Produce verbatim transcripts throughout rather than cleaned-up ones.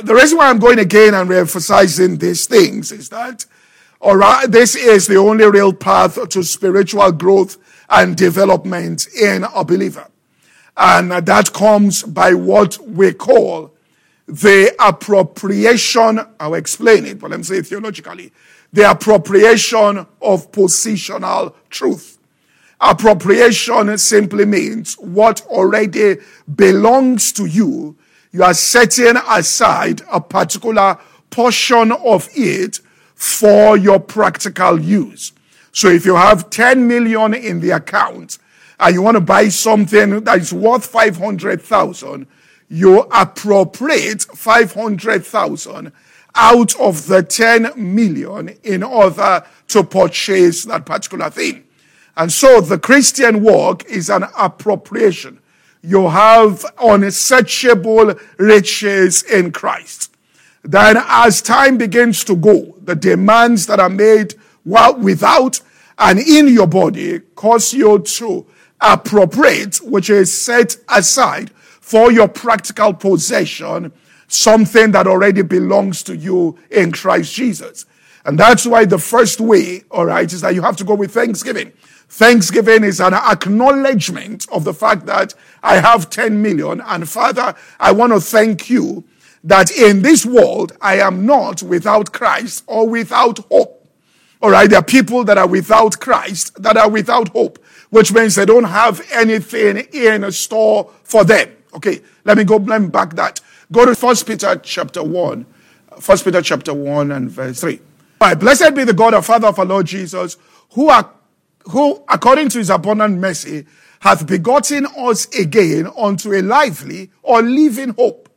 the reason why I'm going again and re-emphasizing these things is that, all right, this is the only real path to spiritual growth and development in a believer. And that comes by what we call the appropriation, I'll explain it, but let me say it theologically, the appropriation of positional truth. Appropriation simply means what already belongs to you. You are setting aside a particular portion of it for your practical use. So if you have ten million in the account and you want to buy something that is worth five hundred thousand, you appropriate five hundred thousand out of the ten million in order to purchase that particular thing. And so the Christian walk is an appropriation. You have unsearchable riches in Christ. Then as time begins to go, the demands that are made without and in your body cause you to appropriate, which is set aside for your practical possession, something that already belongs to you in Christ Jesus. And that's why the first way, all right, is that you have to go with thanksgiving. Thanksgiving is an acknowledgement of the fact that I have ten million, and Father, I want to thank you that in this world I am not without Christ or without hope. All right, there are people that are without Christ, that are without hope, which means they don't have anything in a store for them. Okay, let me go, let me back that. Go to First Peter chapter one. First Peter chapter one and verse three. All right, blessed be the God and Father of our Lord Jesus, who are who, according to his abundant mercy, hath begotten us again unto a lively or living hope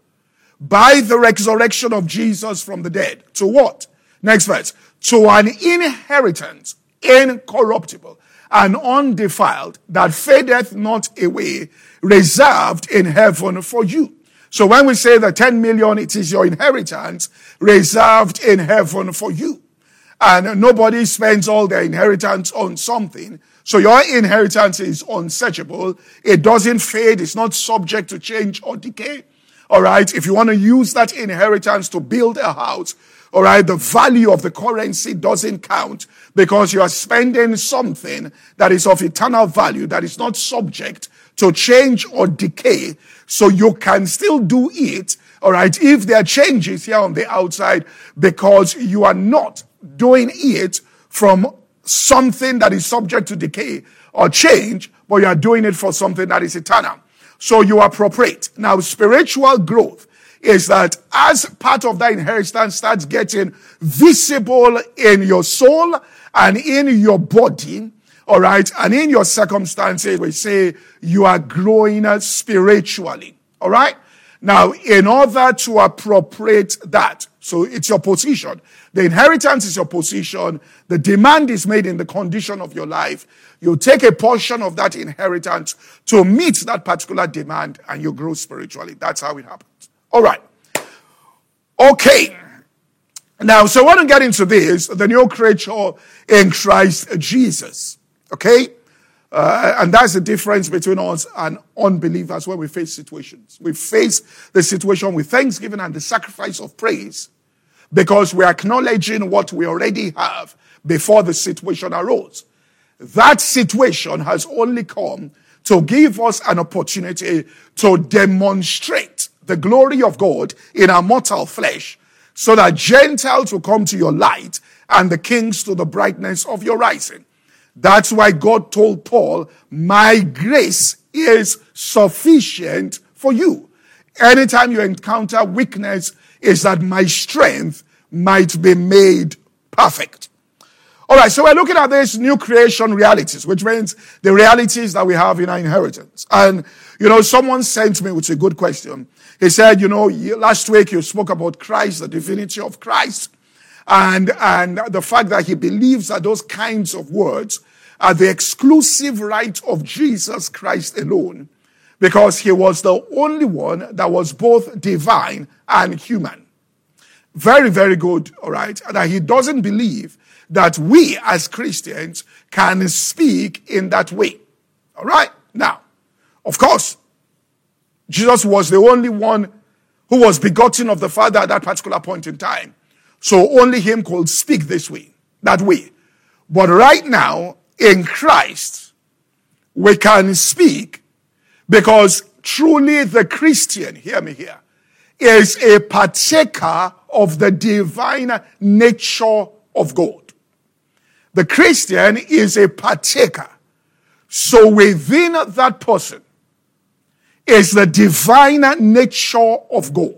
by the resurrection of Jesus from the dead. To what? Next verse. To an inheritance incorruptible and undefiled that fadeth not away, reserved in heaven for you. So when we say the ten million, it is your inheritance reserved in heaven for you. And nobody spends all their inheritance on something. So your inheritance is unsearchable. It doesn't fade. It's not subject to change or decay. All right. If you want to use that inheritance to build a house, all right, the value of the currency doesn't count because you are spending something that is of eternal value, that is not subject to change or decay. So you can still do it. All right. If there are changes here on the outside, because you are not doing it from something that is subject to decay or change, but you are doing it for something that is eternal. So you appropriate. Now, spiritual growth is that as part of that inheritance starts getting visible in your soul and in your body, all right, and in your circumstances, we say you are growing spiritually, all right? Now, in order to appropriate that, so it's your position. The inheritance is your position. The demand is made in the condition of your life. You take a portion of that inheritance to meet that particular demand and you grow spiritually. That's how it happens. All right. Okay. Now, so I want to get into this, the new creature in Christ Jesus. Okay? Uh, and that's the difference between us and unbelievers when we face situations. We face the situation with thanksgiving and the sacrifice of praise because we're acknowledging what we already have before the situation arose. That situation has only come to give us an opportunity to demonstrate the glory of God in our mortal flesh so that Gentiles will come to your light and the kings to the brightness of your rising. That's why God told Paul, my grace is sufficient for you. Anytime you encounter weakness, is that my strength might be made perfect. All right, so we're looking at these new creation realities, which means the realities that we have in our inheritance. And, you know, someone sent me with a good question. He said, you know, last week you spoke about Christ, the divinity of Christ, and, and the fact that he believes that those kinds of words are the exclusive right of Jesus Christ alone, because he was the only one that was both divine and human. Very, very good, all right? And that he doesn't believe that we as Christians can speak in that way. All right? Now, of course, Jesus was the only one who was begotten of the Father at that particular point in time. So only him could speak this way, that way. But right now, in Christ, we can speak because truly the Christian, hear me here, is a partaker of the divine nature of God. The Christian is a partaker. So within that person is the divine nature of God.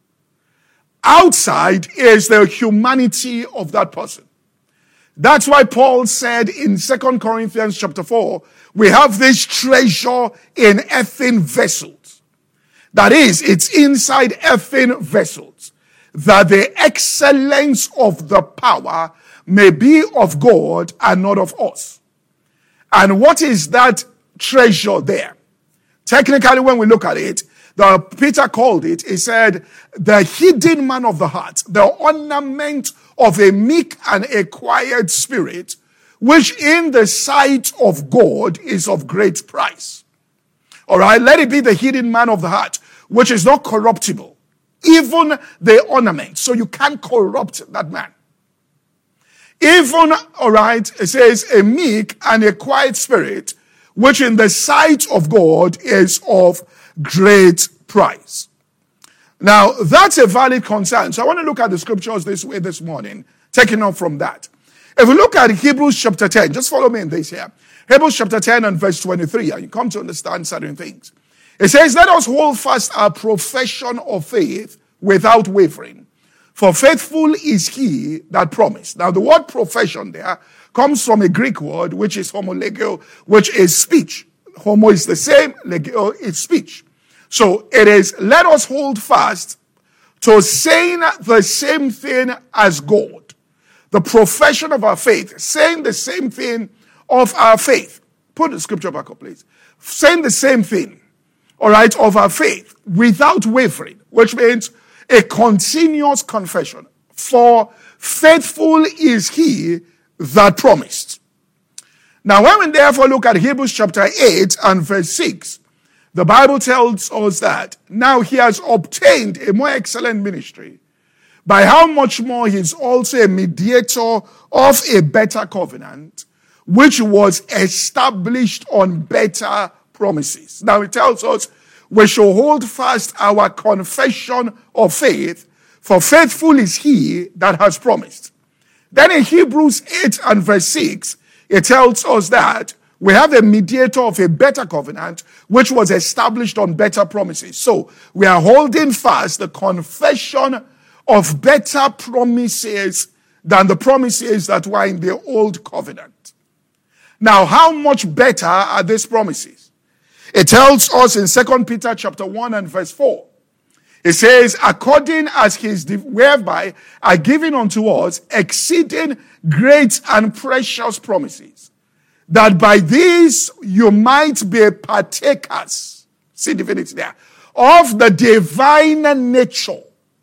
Outside is the humanity of that person. That's why Paul said in Second Corinthians chapter four, we have this treasure in earthen vessels. That is, it's inside earthen vessels, that the excellence of the power may be of God and not of us. And what is that treasure there? Technically, when we look at it, the Peter called it, he said, the hidden man of the heart, the ornament of a meek and a quiet spirit, which in the sight of God is of great price. All right, let it be the hidden man of the heart, which is not corruptible, even the ornament. So you can't corrupt that man. Even, all right, it says a meek and a quiet spirit, which in the sight of God is of great price. Now, that's a valid concern. So I want to look at the scriptures this way this morning, taking off from that. If we look at Hebrews chapter ten, just follow me in this here. Hebrews chapter ten and verse twenty-three, and you come to understand certain things. It says, let us hold fast our profession of faith without wavering. For faithful is he that promised. Now, the word profession there comes from a Greek word, which is homologeo, which is speech. Homo is the same, legio is speech. So it is, let us hold fast to saying the same thing as God. The profession of our faith, saying the same thing of our faith. Put the scripture back up, please. Saying the same thing, all right, of our faith without wavering, which means a continuous confession. For faithful is he that promised. Now, when we therefore look at Hebrews chapter eight and verse six, the Bible tells us that now he has obtained a more excellent ministry, by how much more he is also a mediator of a better covenant, which was established on better promises. Now it tells us we shall hold fast our confession of faith, for faithful is he that has promised. Then in Hebrews eight and verse six, it tells us that we have a mediator of a better covenant, which was established on better promises. So we are holding fast the confession of better promises than the promises that were in the old covenant. Now, how much better are these promises? It tells us in Second Peter chapter one and verse four. It says, according as his, whereby are given unto us exceeding great and precious promises, that by these you might be partakers, see divinity there, of the divine nature,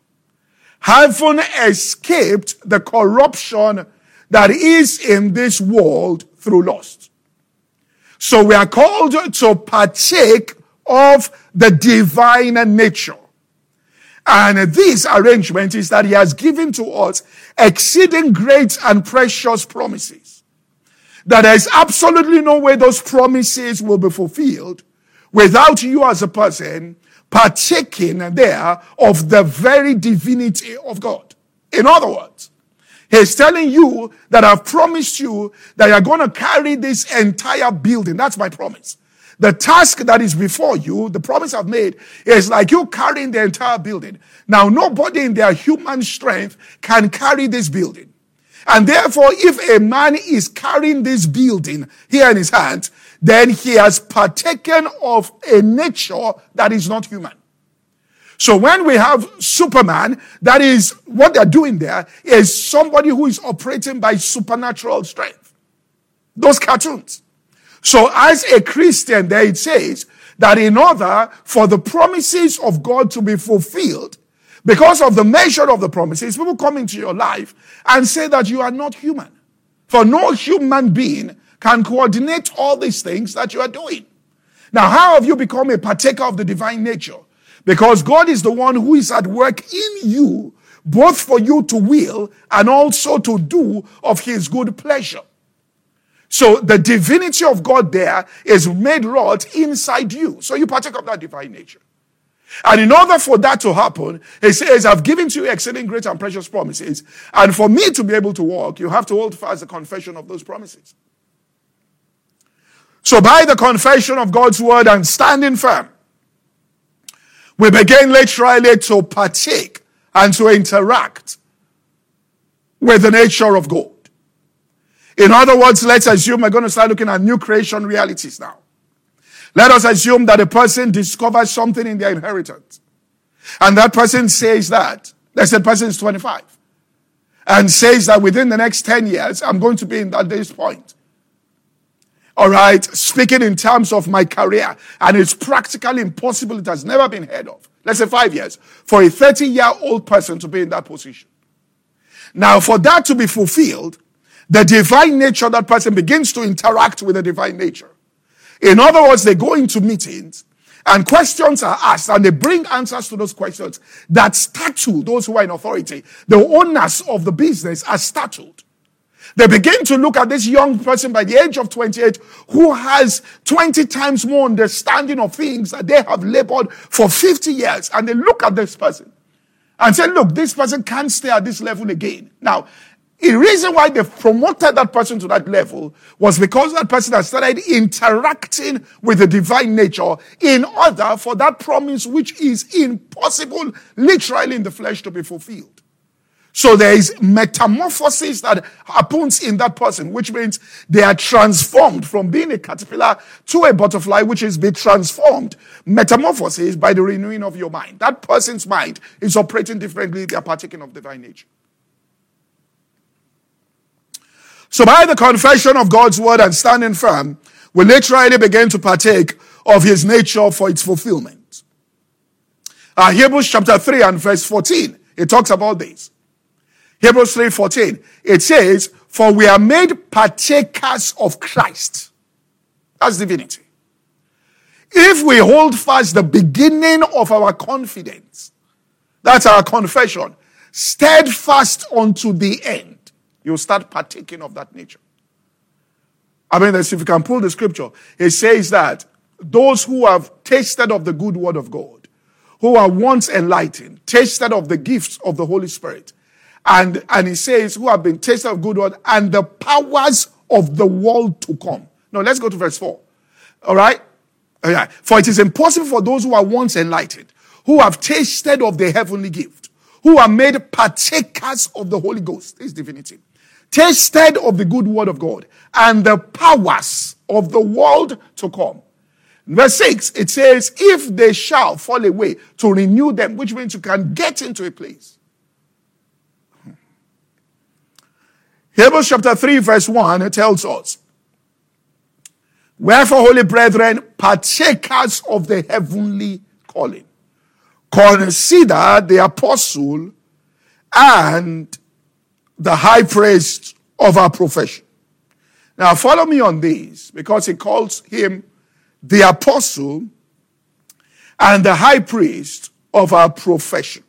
having escaped the corruption that is in this world through lust. So we are called to partake of the divine nature. And this arrangement is that he has given to us exceeding great and precious promises. That there is absolutely no way those promises will be fulfilled without you as a person partaking there of the very divinity of God. In other words, he's telling you that I've promised you that you're going to carry this entire building. That's my promise. The task that is before you, the promise I've made, is like you carrying the entire building. Now, nobody in their human strength can carry this building. And therefore, if a man is carrying this building here in his hand, then he has partaken of a nature that is not human. So when we have Superman, that is what they're doing there is somebody who is operating by supernatural strength. Those cartoons. So as a Christian, there it says that in order for the promises of God to be fulfilled, because of the measure of the promises, people come into your life and say that you are not human. For no human being can coordinate all these things that you are doing. Now, how have you become a partaker of the divine nature? Because God is the one who is at work in you, both for you to will and also to do of his good pleasure. So the divinity of God there is made wrought inside you. So you partake of that divine nature. And in order for that to happen, he says, I've given to you exceeding great and precious promises. And for me to be able to walk, you have to hold fast the confession of those promises. So by the confession of God's word and standing firm, we begin literally to partake and to interact with the nature of God. In other words, let's assume we're going to start looking at new creation realities now. Let us assume that a person discovers something in their inheritance. And that person says that, let's say the person is twenty-five, and says that within the next ten years, I'm going to be in that day's point. All right, speaking in terms of my career, and it's practically impossible, it has never been heard of. Let's say five years, for a thirty-year-old person to be in that position. Now, for that to be fulfilled, the divine nature, that person begins to interact with the divine nature. In other words, they go into meetings and questions are asked and they bring answers to those questions that startle those who are in authority. The owners of the business are startled. They begin to look at this young person by the age of twenty-eight who has twenty times more understanding of things that they have labored for fifty years. And they look at this person and say, look, this person can't stay at this level again. Now, the reason why they promoted that person to that level was because that person has started interacting with the divine nature in order for that promise, which is impossible literally in the flesh, to be fulfilled. So there is metamorphosis that happens in that person, which means they are transformed from being a caterpillar to a butterfly, which is be transformed. Metamorphosis by the renewing of your mind. That person's mind is operating differently. They are partaking of divine nature. So by the confession of God's word and standing firm, we literally begin to partake of his nature for its fulfillment. Uh, Hebrews chapter three and verse fourteen, it talks about this. Hebrews three fourteen, it says, for we are made partakers of Christ. That's divinity. If we hold fast the beginning of our confidence, that's our confession, steadfast unto the end, you'll start partaking of that nature. I mean, if you can pull the scripture, it says that those who have tasted of the good word of God, who are once enlightened, tasted of the gifts of the Holy Spirit, and, and he says, who have been tasted of good word, and the powers of the world to come. Now, let's go to verse four. All right? All right. For it is impossible for those who are once enlightened, who have tasted of the heavenly gift, who are made partakers of the Holy Ghost, this divinity, tasted of the good word of God, and the powers of the world to come. In verse six, it says, if they shall fall away, to renew them, which means you can get into a place. Hebrews chapter three, verse one, it tells us, wherefore, holy brethren, partakers of the heavenly calling, consider the apostle and the high priest of our profession. Now follow me on this, because he calls him the apostle and the high priest of our profession.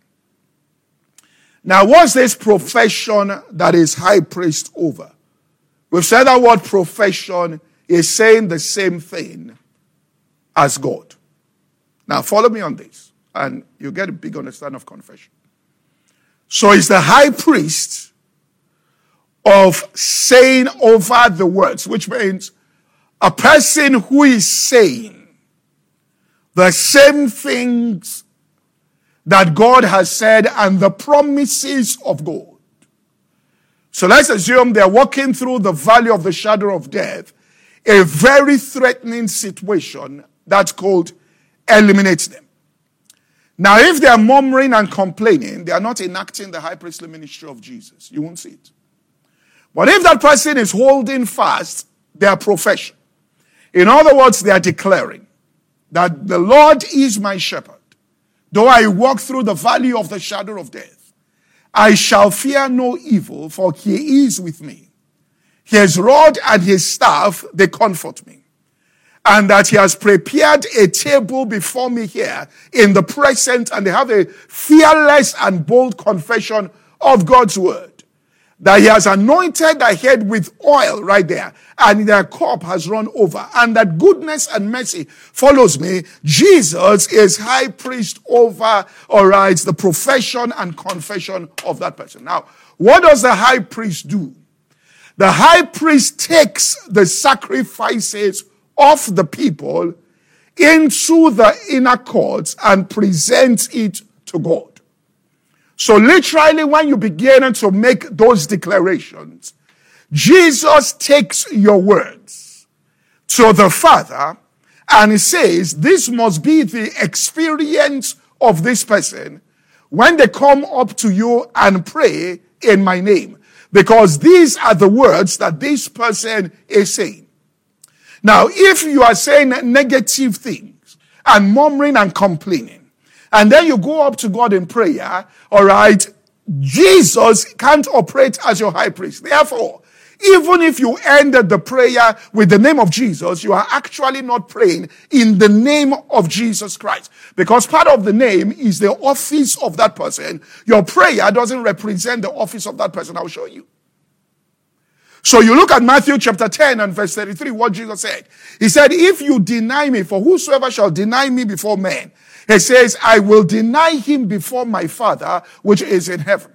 Now what's this profession that is high priest over? We've said that word profession is saying the same thing as God. Now follow me on this, and you get a big understanding of confession. So it's the high priest of saying over the words, which means a person who is saying the same things that God has said and the promises of God. So let's assume they're walking through the valley of the shadow of death, a very threatening situation that's called eliminates them. Now, if they are murmuring and complaining, they are not enacting the high priestly ministry of Jesus. You won't see it. But if that person is holding fast their profession, in other words, they are declaring that the Lord is my shepherd. Though I walk through the valley of the shadow of death, I shall fear no evil, for he is with me. His rod and his staff, they comfort me. and that he has prepared a table before me here in the present, and they have a fearless and bold confession of God's word. That he has anointed thy head with oil right there, and their cup has run over, and that goodness and mercy follows me. Jesus is high priest over, all right, the profession and confession of that person. Now, what does the high priest do? The high priest takes the sacrifices of the people into the inner courts and presents it to God. So literally, when you begin to make those declarations, Jesus takes your words to the Father and he says, this must be the experience of this person when they come up to you and pray in my name, because these are the words that this person is saying. Now, if you are saying negative things and murmuring and complaining, and then you go up to God in prayer, all right, Jesus can't operate as your high priest. Therefore, even if you ended the prayer with the name of Jesus, you are actually not praying in the name of Jesus Christ. Because part of the name is the office of that person. Your prayer doesn't represent the office of that person. I'll show you. So you look at Matthew chapter ten and verse thirty-three, what Jesus said. He said, if you deny me, for whosoever shall deny me before men, he says, I will deny him before my Father, which is in heaven.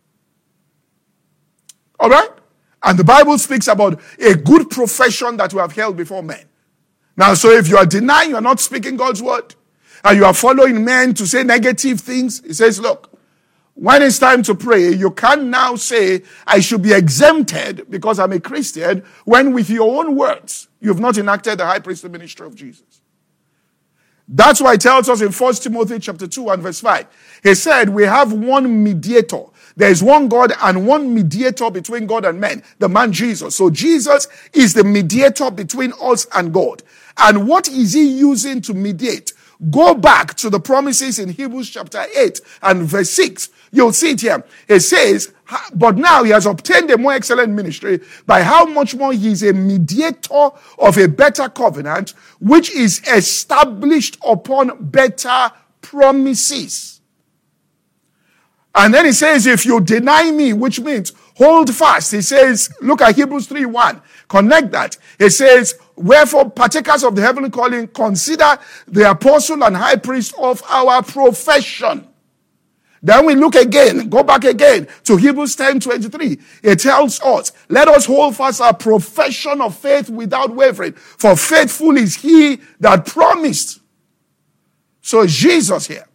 All right? And the Bible speaks about a good profession that we have held before men. Now, so if you are denying, you are not speaking God's word, and you are following men to say negative things, he says, look, when it's time to pray, you can't now say, I should be exempted because I'm a Christian, when with your own words, you've not enacted the high priestly ministry of Jesus. That's why it tells us in First Timothy chapter two and verse five. He said, we have one mediator. There is one God and one mediator between God and men, the man Jesus. So Jesus is the mediator between us and God. And what is he using to mediate? Go back to the promises in Hebrews chapter eight and verse six. You'll see it here. It says, but now he has obtained a more excellent ministry, by how much more he is a mediator of a better covenant, which is established upon better promises. And then he says, if you deny me, which means hold fast. He says, look at Hebrews three one. Connect that. He says, wherefore, partakers of the heavenly calling, consider the apostle and high priest of our profession. Then we look again, go back again to Hebrews ten twenty-three. It tells us, let us hold fast our profession of faith without wavering, for faithful is he that promised. So it's Jesus here.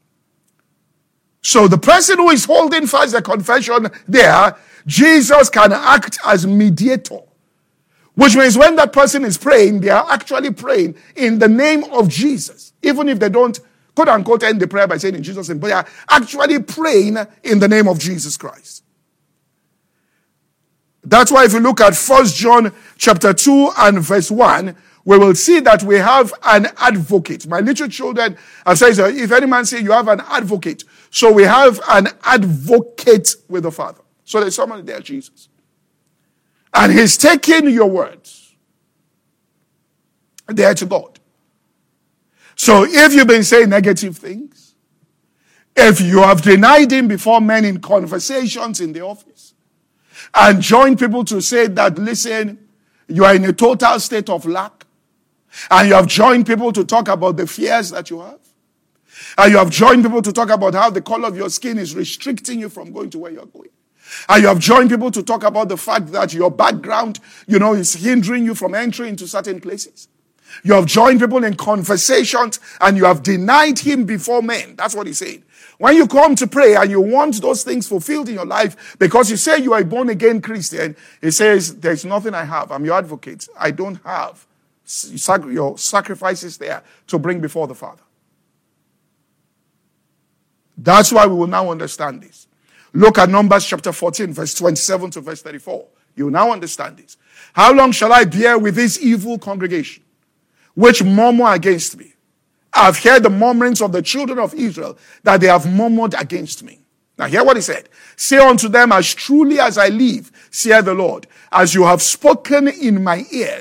So the person who is holding fast the confession there, Jesus can act as mediator. Which means when that person is praying, they are actually praying in the name of Jesus. Even if they don't, quote unquote, end the prayer by saying in Jesus' name, but they are actually praying in the name of Jesus Christ. That's why if you look at First John chapter two and verse one, we will see that we have an advocate. My little children have said, if any man say you have an advocate. So we have an advocate with the Father. So there's someone there, Jesus. And he's taking your words there to God. So if you've been saying negative things, if you have denied him before men in conversations in the office, and joined people to say that, listen, you are in a total state of lack, and you have joined people to talk about the fears that you have, and you have joined people to talk about how the color of your skin is restricting you from going to where you're going, and you have joined people to talk about the fact that your background, you know, is hindering you from entering into certain places. You have joined people in conversations and you have denied him before men. That's what he's saying. When you come to pray and you want those things fulfilled in your life because you say you are a born-again Christian, he says, there's nothing I have. I'm your advocate. I don't have your sacrifices there to bring before the Father. That's why we will now understand this. Look at Numbers chapter fourteen, verse twenty-seven to verse thirty-four. You will now understand this. How long shall I bear with this evil congregation, which murmur against me? I have heard the murmurings of the children of Israel, that they have murmured against me. Now hear what he said. Say unto them, as truly as I live, saith the Lord, as you have spoken in my ears,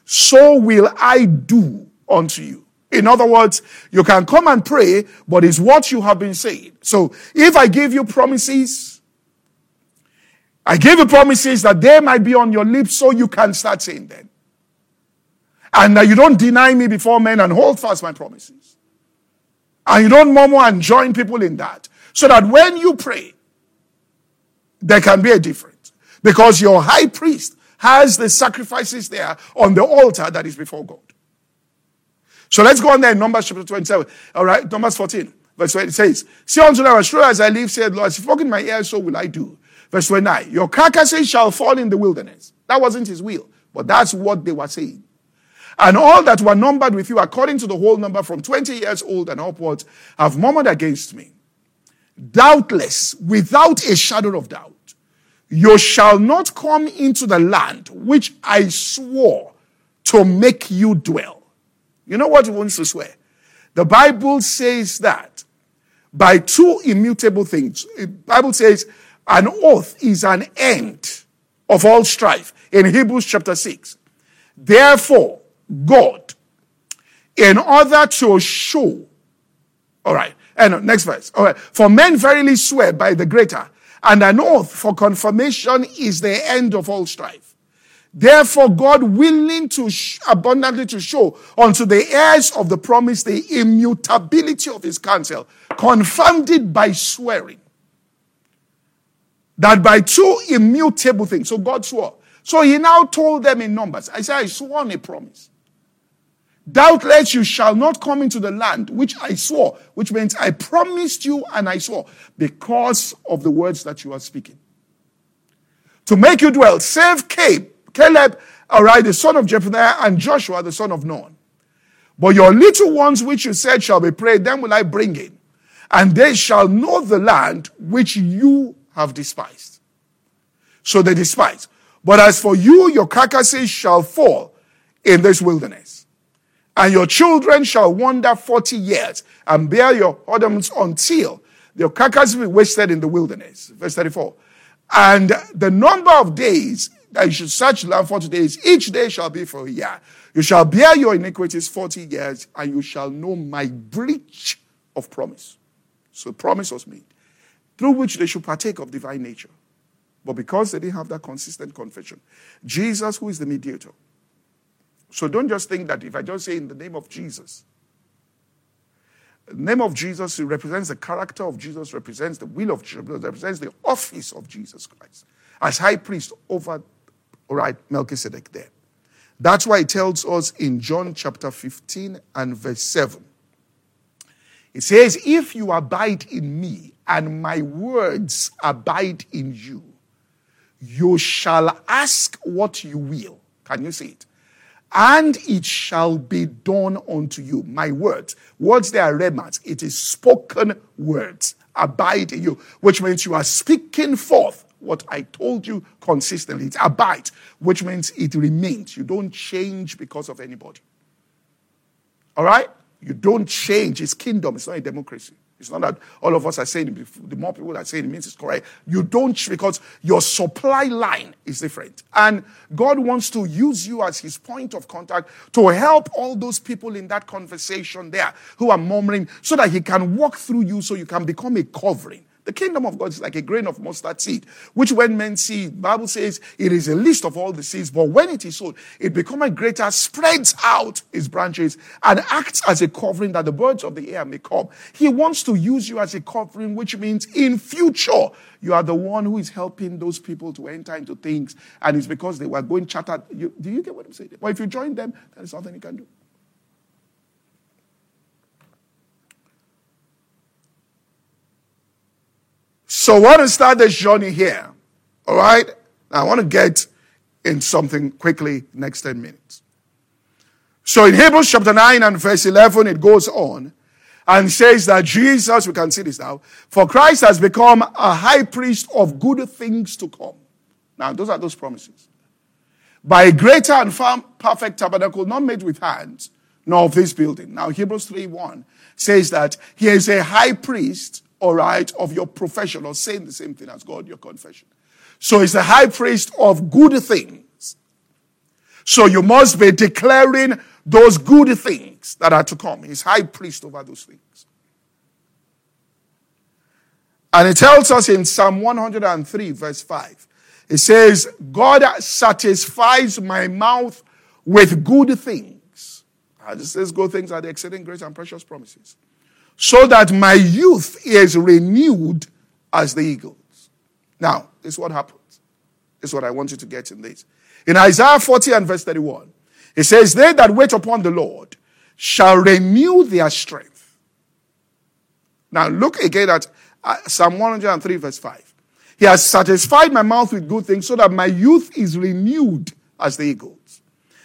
so will I do unto you. In other words, you can come and pray, but it's what you have been saying. So if I give you promises, I give you promises that they might be on your lips so you can start saying them. And that you don't deny me before men and hold fast my promises. And you don't murmur and join people in that. So that when you pray, there can be a difference. Because your high priest has the sacrifices there on the altar that is before God. So let's go on there in Numbers chapter twenty-seven. All right, Numbers fourteen, verse twenty, it says, "See unto them, as sure as I live, said Lord, as if in my ear, so will I do." Verse twenty-nine, "Your carcasses shall fall in the wilderness." That wasn't his will, but that's what they were saying. "And all that were numbered with you, according to the whole number from twenty years old and upwards, have murmured against me. Doubtless, without a shadow of doubt, you shall not come into the land which I swore to make you dwell." You know what he wants to swear? The Bible says that by two immutable things. The Bible says an oath is an end of all strife in Hebrews chapter six. Therefore, God, in order to show, all right, and next verse, all right, "For men verily swear by the greater, and an oath for confirmation is the end of all strife. Therefore, God, willing to sh- abundantly to show unto the heirs of the promise the immutability of his counsel, confirmed it by swearing." That by two immutable things. So God swore. So he now told them in Numbers, I said, I swore on a promise. "Doubtless you shall not come into the land which I swore," which means I promised you and I swore, because of the words that you are speaking. "To make you dwell, save Caleb, Caleb, all right, the son of Jephunneh, and Joshua, the son of Nun. But your little ones which you said shall be prayed, them will I bring in, and they shall know the land which you have despised." So they despise. "But as for you, your carcasses shall fall in this wilderness, and your children shall wander forty years, and bear your ornaments until your carcasses be wasted in the wilderness." Verse thirty-four. "And the number of days that you should search the land forty days, each day shall be for a year. You shall bear your iniquities forty years, and you shall know my breach of promise." So promise was made, through which they should partake of divine nature. But because they didn't have that consistent confession, Jesus, who is the mediator. So don't just think that if I just say in the name of Jesus, the name of Jesus represents the character of Jesus, represents the will of Jesus, represents the office of Jesus Christ as high priest over, all right, Melchizedek there. That's why it tells us in John chapter fifteen and verse seven. It says, "If you abide in me and my words abide in you, you shall ask what you will." Can you see it? "And it shall be done unto you." My words. Words, they are rhemas. It is spoken words. Abide in you. Which means you are speaking forth what I told you consistently. It's abide. Which means it remains. You don't change because of anybody. All right? You don't change. It's kingdom. It's not a democracy. It's not that all of us are saying it. The more people are saying it means it's correct. You don't, because your supply line is different. And God wants to use you as his point of contact to help all those people in that conversation there who are murmuring, so that he can walk through you so you can become a covering. The kingdom of God is like a grain of mustard seed, which when men see, the Bible says it is a least of all the seeds, but when it is sown, it becomes greater, spreads out its branches, and acts as a covering that the birds of the air may come. He wants to use you as a covering, which means in future, you are the one who is helping those people to enter into things, and it's because they were going chartered. You, do you get what I'm saying? But if you join them, there is nothing you can do. So I want to start this journey here, all right? Now I want to get in something quickly next ten minutes. So in Hebrews chapter nine and verse eleven, it goes on and says that Jesus, we can see this now, "For Christ has become a high priest of good things to come." Now those are those promises. "By a greater and far perfect tabernacle, not made with hands, nor of this building." Now Hebrews three one says that he is a high priest, all right, of your profession, or saying the same thing as God, your confession. So he's the high priest of good things. So you must be declaring those good things that are to come. He's high priest over those things. And it tells us in Psalm one hundred three verse five. It says, God satisfies my mouth with good things. And it says good things are the exceeding great and precious promises. So that my youth is renewed as the eagles. Now, this is what happens. This is what I want you to get in this. In Isaiah forty and verse thirty-one, it says, they that wait upon the Lord shall renew their strength. Now, look again at Psalm one hundred three verse five. He has satisfied my mouth with good things so that my youth is renewed as the eagles.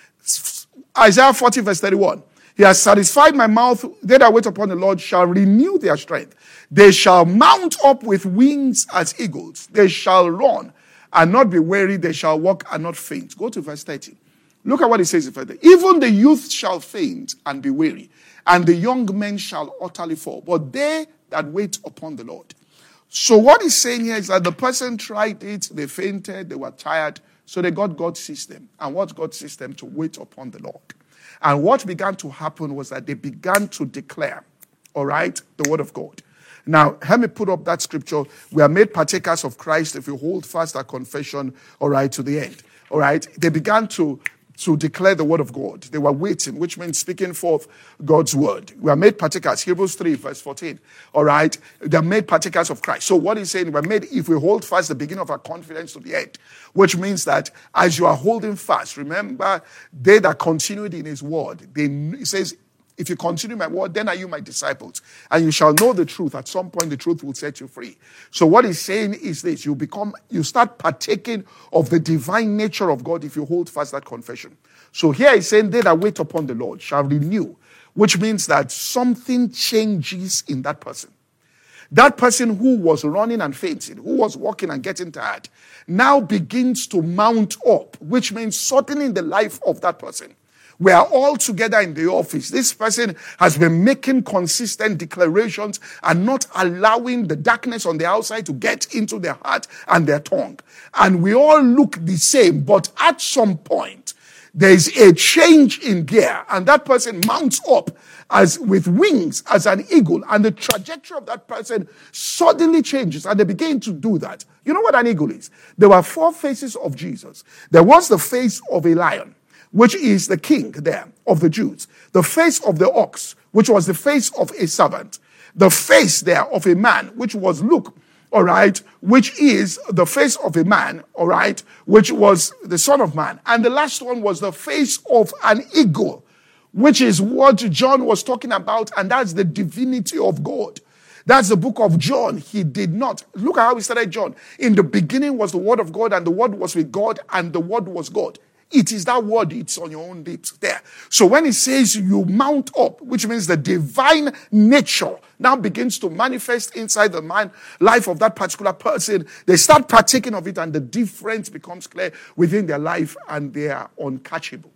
Isaiah forty verse thirty-one. He has satisfied my mouth. They that wait upon the Lord shall renew their strength. They shall mount up with wings as eagles. They shall run and not be weary. They shall walk and not faint. Go to verse thirty. Look at what it says further. Even the youth shall faint and be weary, and the young men shall utterly fall. But they that wait upon the Lord. So what he's saying here is that the person tried it, they fainted, they were tired, so they got God's system. And what God's system? To wait upon the Lord. And what began to happen was that they began to declare, all right, the word of God. Now, let me put up that scripture. We are made partakers of Christ if we hold fast our confession, all right, to the end. All right. They began to, to declare the word of God. They were waiting, which means speaking forth God's word. We are made partakers. Hebrews three, verse fourteen. All right. They are made partakers of Christ. So what he's saying, we're made, if we hold fast the beginning of our confidence to the end, which means that as you are holding fast, remember, they that continued in his word, they, he says, if you continue my word, then are you my disciples. And you shall know the truth. At some point, the truth will set you free. So what he's saying is this. You become, you start partaking of the divine nature of God if you hold fast that confession. So here he's saying, they that wait upon the Lord shall renew, which means that something changes in that person. That person who was running and fainting, who was walking and getting tired, now begins to mount up, which means something in the life of that person. We are all together in the office. This person has been making consistent declarations and not allowing the darkness on the outside to get into their heart and their tongue. And we all look the same, but at some point, there is a change in gear, and that person mounts up as with wings as an eagle, and the trajectory of that person suddenly changes, and they begin to do that. You know what an eagle is? There were four faces of Jesus. There was the face of a lion, which is the king there of the Jews. The face of the ox, which was the face of a servant. The face there of a man, which was Luke, all right, which is the face of a man, all right, which was the Son of Man. And the last one was the face of an eagle, which is what John was talking about, and that's the divinity of God. That's the book of John. He did not. Look at how he started John. In the beginning was the word of God, and the word was with God, and the word was God. It is that word, it's on your own lips there. So when he says you mount up, which means the divine nature now begins to manifest inside the mind, life of that particular person, they start partaking of it, and the difference becomes clear within their life, and they are uncatchable.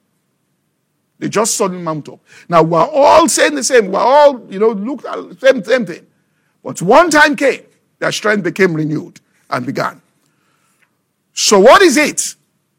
They just suddenly mount up. Now, we're all saying the same. We're all, you know, look at the same, same thing. But one time came, their strength became renewed and began. So what is it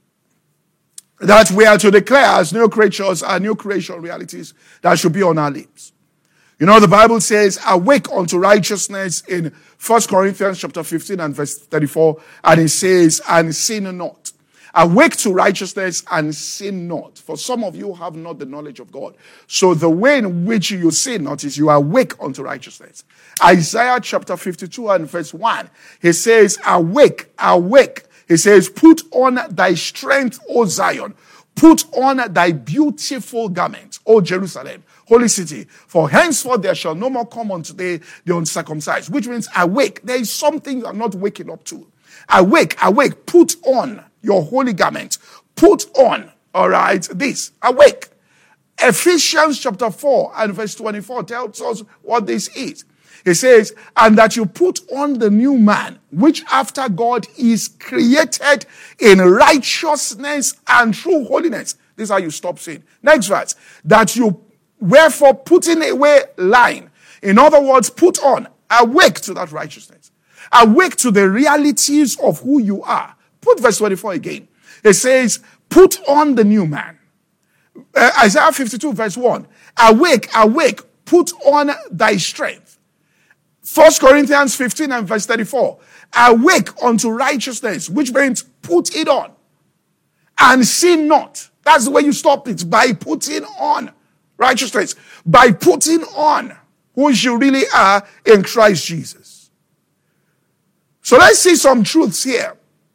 that we are to declare as new creatures, our new creation realities that should be on our lips? You know, the Bible says, awake unto righteousness in First Corinthians chapter fifteen and verse thirty-four. And it says, and sin not. Awake to righteousness and sin not. For some of you have not the knowledge of God. So the way in which you sin not is you awake unto righteousness. Isaiah chapter fifty-two and verse one. He says, awake, awake. He says, put on thy strength, O Zion. Put on thy beautiful garment, O Jerusalem, holy city. For henceforth there shall no more come unto thee the uncircumcised. Which means awake. There is something you are not waking up to. Awake, awake. Put on your holy garment. Put on, all right, this. Awake. Ephesians chapter four and verse twenty-four tells us what this is. It says, and that you put on the new man, which after God is created in righteousness and true holiness. This is how you stop sin. Next verse. That you, wherefore putting away lying. In other words, put on, awake to that righteousness. Awake to the realities of who you are. Put verse twenty-four again. It says, put on the new man. Uh, Isaiah fifty-two verse one. Awake, awake, put on thy strength. First Corinthians fifteen and verse thirty-four. Awake unto righteousness, which means put it on. And sin not. That's the way you stop it, by putting on righteousness. By putting on who you really are in Christ Jesus. So let's see some truths here.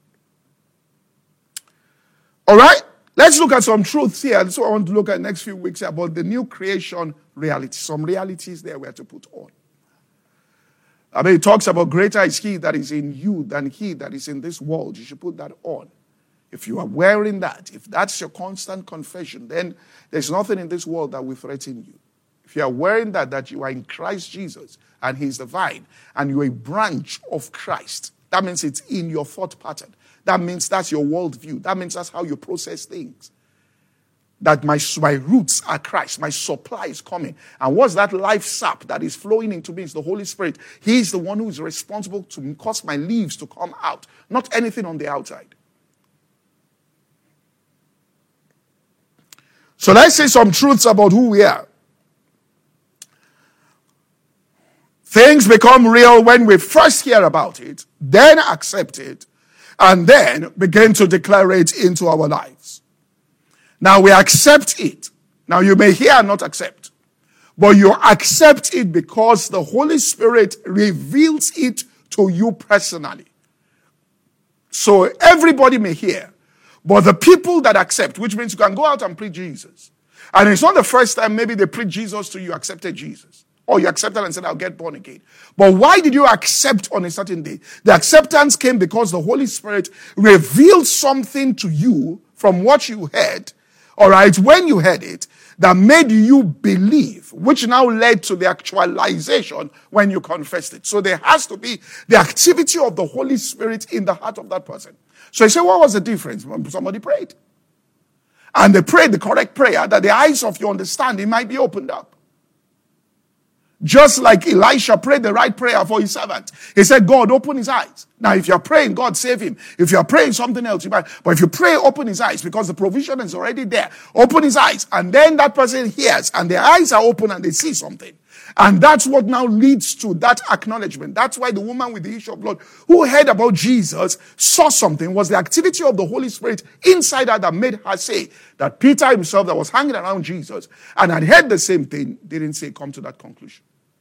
All right? Let's look at some truths here. That's what I want to look at next few weeks about the new creation reality. Some realities there we have to put on. I mean, it talks about greater is he that is in you than he that is in this world. You should put that on. If you are wearing that, if that's your constant confession, then there's nothing in this world that will threaten you. If you are wearing that, that you are in Christ Jesus and he's the vine and you're a branch of Christ, that means it's in your thought pattern. That means that's your worldview. That means that's how you process things. That my, my roots are Christ. My supply is coming. And what's that life sap that is flowing into me? It's the Holy Spirit. He's the one who is responsible to cause my leaves to come out. Not anything on the outside. So let's say some truths about who we are. Things become real when we first hear about it, then accept it, and then begin to declare it into our lives. Now we accept it. Now you may hear and not accept. But you accept it because the Holy Spirit reveals it to you personally. So everybody may hear. But the people that accept, which means you can go out and preach Jesus. And it's not the first time maybe they preach Jesus to you, accepted Jesus. Or you accepted and said, I'll get born again. But why did you accept on a certain day? The acceptance came because the Holy Spirit revealed something to you from what you heard, all right, when you heard it, that made you believe, which now led to the actualization when you confessed it. So there has to be the activity of the Holy Spirit in the heart of that person. So you say, what was the difference? Somebody prayed. And they prayed the correct prayer that the eyes of your understanding might be opened up. Just like Elisha prayed the right prayer for his servant. He said, God, open his eyes. Now, if you're praying, God save him. If you're praying something else, you might. But if you pray, open his eyes because the provision is already there. Open his eyes. And then that person hears and their eyes are open and they see something. And that's what now leads to that acknowledgement. That's why the woman with the issue of blood who heard about Jesus saw something was the activity of the Holy Spirit inside her that made her say that Peter himself that was hanging around Jesus and had heard the same thing didn't say come to that conclusion.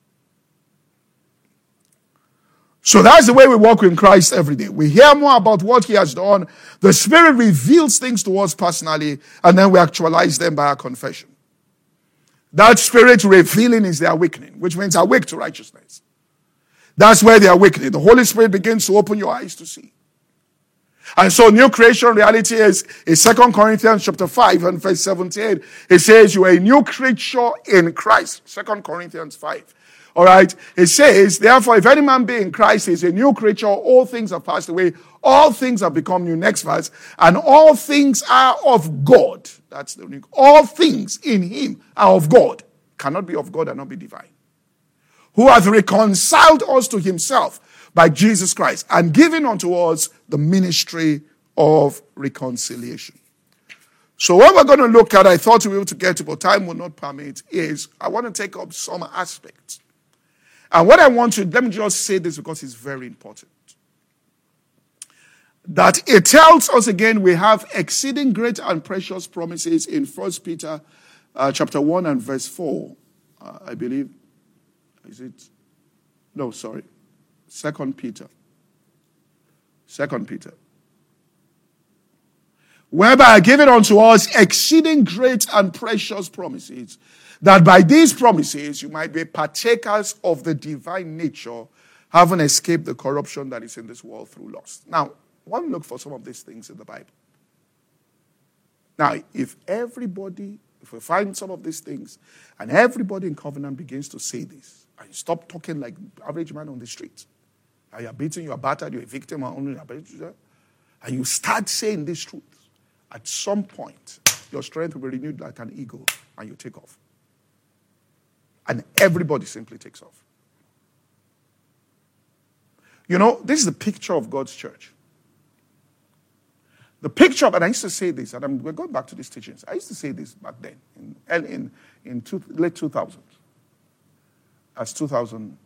So that's the way we walk in Christ every day. We hear more about what he has done. The Spirit reveals things to us personally, and then we actualize them by our confession. That Spirit revealing is the awakening, which means awake to righteousness. That's where the awakening. The Holy Spirit begins to open your eyes to see. And so new creation reality is in Second Corinthians chapter five and verse seventeen. It says you are a new creature in Christ. Second Corinthians five. All right. It says, therefore, if any man be in Christ, he is a new creature. All things have passed away. All things have become new. Next verse. And all things are of God. That's the new. All things in him are of God. Cannot be of God and not be divine. Who hath reconciled us to himself by Jesus Christ and given unto us the ministry of reconciliation. So what we're going to look at, I thought we were able to get to, but time will not permit, is I want to take up some aspects. And what I want to, let me just say this because it's very important. That it tells us again we have exceeding great and precious promises in First Peter uh, chapter one and verse four, uh, I believe. Is it? No, sorry. Second Peter. Second Peter. Whereby are given unto us exceeding great and precious promises, that by these promises you might be partakers of the divine nature, having escaped the corruption that is in this world through lust. Now, I want to look for some of these things in the Bible. Now, if everybody, if we find some of these things, and everybody in covenant begins to say this, and you stop talking like average man on the street, and you're beaten, you're battered, you're a victim, and you start saying this truth, at some point, your strength will be renewed like an eagle, and you take off. And everybody simply takes off. You know, this is the picture of God's church. The picture of, and I used to say this, and I'm, we're going back to these teachings. I used to say this back then, in, in, in two, late two thousands. As two thousand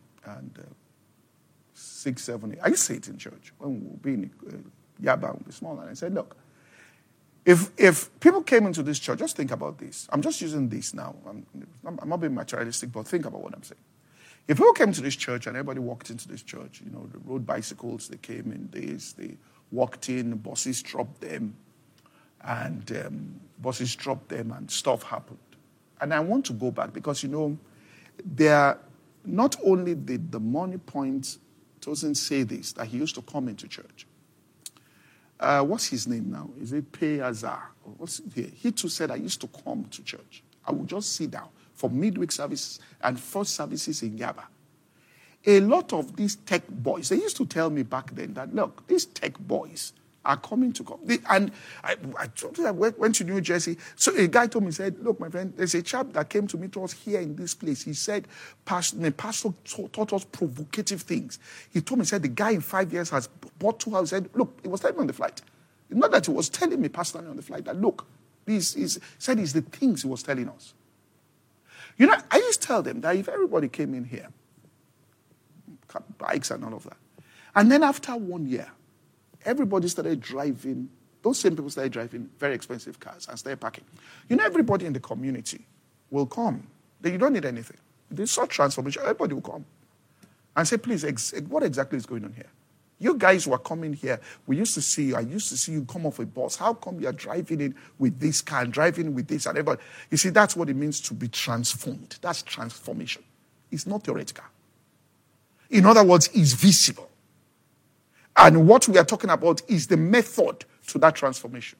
six, seven, eight. I used to say it in church when we were being uh, Yaba, we were small, and I said, look, if if people came into this church, just think about this. I'm just using this now. I'm, I'm not being materialistic, but think about what I'm saying. If people came to this church and everybody walked into this church, you know, they rode bicycles, they came in this, they walked in, buses dropped them, and um, buses dropped them, and stuff happened. And I want to go back because, you know, there, not only did the money point doesn't say this, that he used to come into church. Uh, what's his name now? Is it Payazar? What's he? He too said, I used to come to church. I would just sit down for midweek services and first services in Yaba. A lot of these tech boys, they used to tell me back then that, look, these tech boys are coming to come. They, and I, I, I went to New Jersey. So a guy told me, he said, look, my friend, there's a chap that came to meet us here in this place. He said, pastor, the pastor taught us provocative things. He told me, he said, the guy in five years has bought two houses. He said, look, he was telling me on the flight. Not that he was telling me personally on the flight that, look, this is, he said it's the things he was telling us. You know, I used to tell them that if everybody came in here, bikes and all of that, and then after one year, everybody started driving, those same people started driving very expensive cars and started parking. You know, everybody in the community will come. You don't need anything. There's such transformation. Everybody will come and say, please, ex- what exactly is going on here? You guys who are coming here, we used to see you, I used to see you come off a bus. How come you are driving in with this car and driving with this and everybody? You see, that's what it means to be transformed. That's transformation. It's not theoretical. In other words, it's visible. And what we are talking about is the method to that transformation.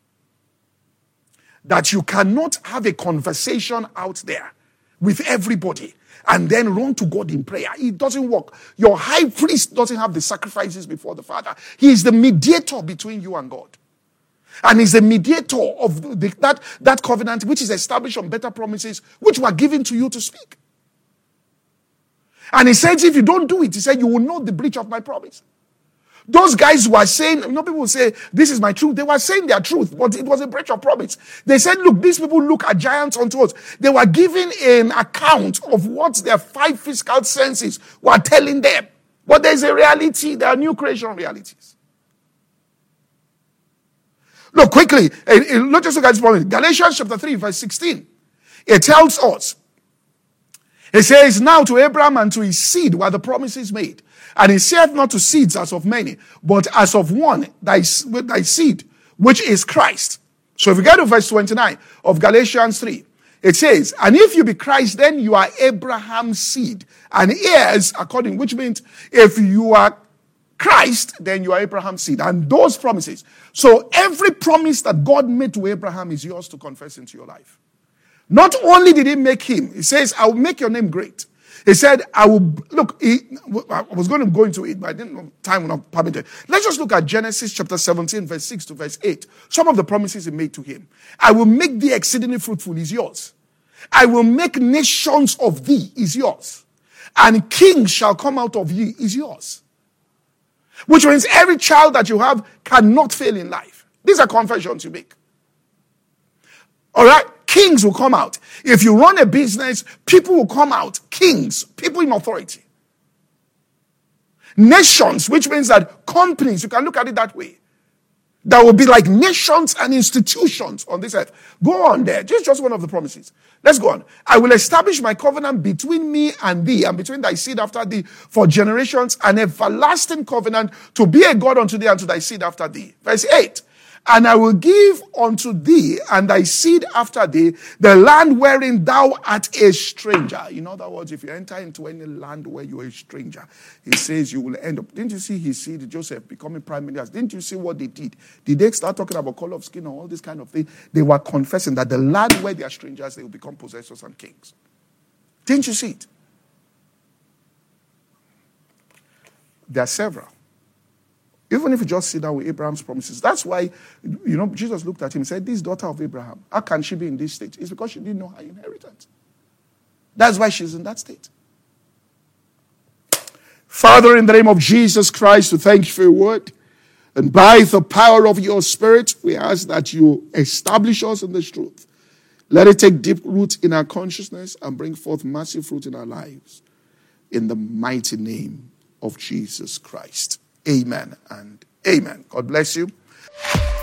That you cannot have a conversation out there with everybody and then run to God in prayer. It doesn't work. Your high priest doesn't have the sacrifices before the Father. He is the mediator between you and God. And he's the mediator of the, that, that covenant which is established on better promises which were given to you to speak. And he says, if you don't do it, he said, you will know the breach of my promise. Those guys who are saying, you know, people will say, this is my truth. They were saying their truth, but it was a breach of promise. They said, look, these people look at giants unto us. They were giving an account of what their five physical senses were telling them. But there's a reality. There are new creation realities. Look, quickly, let's just look at this point. Galatians chapter three, verse sixteen. It tells us, it says, now to Abraham and to his seed were the promises made. And he saith not to seeds as of many, but as of one, thy, thy seed, which is Christ. So if we go to verse twenty-nine of Galatians three, it says, and if you be Christ, then you are Abraham's seed, and heirs according, which means if you are Christ, then you are Abraham's seed. And those promises. So every promise that God made to Abraham is yours to confess into your life. Not only did he make him, he says, I will make your name great. He said, I will, look, he, I was going to go into it, but I didn't know, time will not permit it. Let's just look at Genesis chapter seventeen, verse six to verse eight. Some of the promises he made to him. I will make thee exceedingly fruitful, is yours. I will make nations of thee, is yours. And kings shall come out of thee, is yours. Which means every child that you have cannot fail in life. These are confessions you make. All right? Kings will come out. If you run a business, people will come out. Kings, people in authority. Nations, which means that companies, you can look at it that way. There will be like nations and institutions on this earth. Go on there. This is just one of the promises. Let's go on. I will establish my covenant between me and thee, and between thy seed after thee, for generations, an everlasting covenant to be a God unto thee and to thy seed after thee. Verse eight. And I will give unto thee and thy seed after thee the land wherein thou art a stranger. In other words, if you enter into any land where you are a stranger, he says you will end up. Didn't you see his seed, Joseph, becoming prime minister? Didn't you see what they did? Did they start talking about color of skin or all this kind of thing? They were confessing that the land where they are strangers, they will become possessors and kings. Didn't you see it? There are several. Even if you just sit down with Abraham's promises. That's why, you know, Jesus looked at him and said, this daughter of Abraham, how can she be in this state? It's because she didn't know her inheritance. That's why she's in that state. Father, in the name of Jesus Christ, we thank you for your word. And by the power of your Spirit, we ask that you establish us in this truth. Let it take deep root in our consciousness and bring forth massive fruit in our lives. In the mighty name of Jesus Christ. Amen and amen. God bless you.